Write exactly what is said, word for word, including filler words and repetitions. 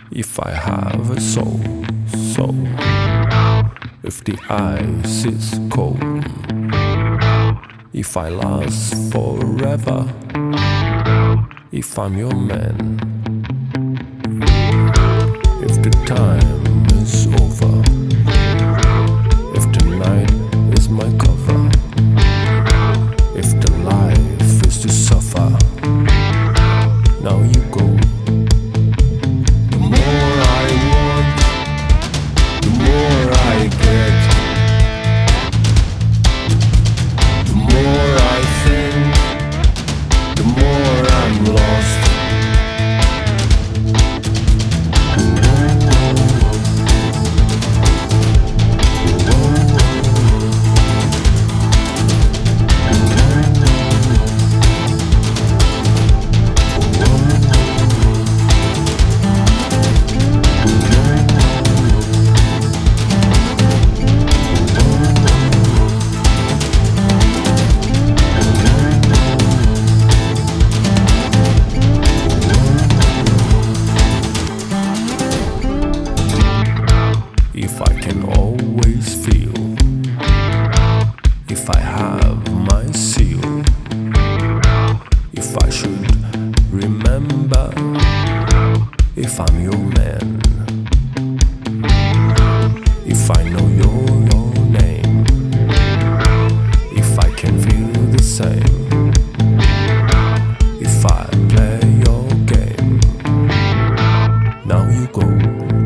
If I have a soul, soul, if the ice is cold, if I last forever, if I'm your man, if the time is over, if the night is my cover, if the life is to suffer, now you go. The more I want, the more I get. The more I think, the more I'm lost. If I can always feel, if I have my seal, if I should remember, if I'm your man, if I know your, your name, if I can feel the same, if I play your game, now you go.